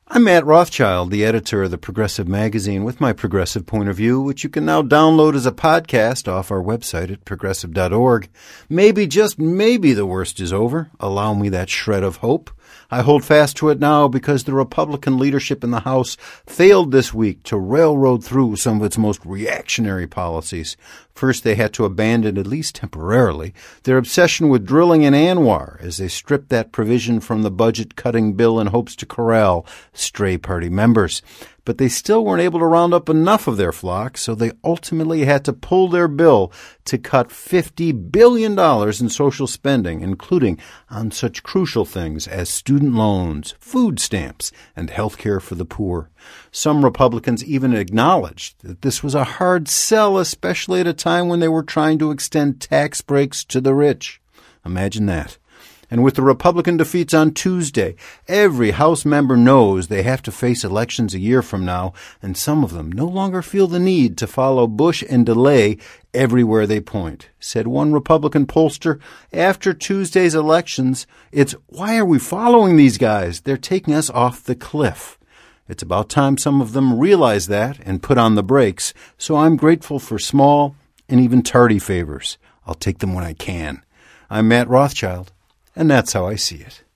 I'm Matt Rothschild, the editor of the Progressive Magazine, with my progressive point of view, which you can now download as a podcast off our website at progressive.org. Maybe, just maybe, the worst is over. Allow me that shred of hope. I hold fast to it now because the Republican leadership in the House failed this week to railroad through some of its most reactionary policies. First, they had to abandon, at least temporarily, their obsession with drilling in ANWR as they stripped that provision from the budget-cutting bill in hopes to corral stray party members. But they still weren't able to round up enough of their flock, so they ultimately had to pull their bill to cut $50 billion in social spending, including on such crucial things as student loans, food stamps, and health care for the poor. Some Republicans even acknowledged that this was a hard sell, especially at a time when they were trying to extend tax breaks to the rich. Imagine that. And with the Republican defeats on Tuesday, every House member knows they have to face elections a year from now, and some of them no longer feel the need to follow Bush and delay everywhere they point. Said one Republican pollster, after Tuesday's elections, it's, why are we following these guys? They're taking us off the cliff. It's about time some of them realize that and put on the brakes, so I'm grateful for small and even tardy favors. I'll take them when I can. I'm Matt Rothschild. And that's how I see it.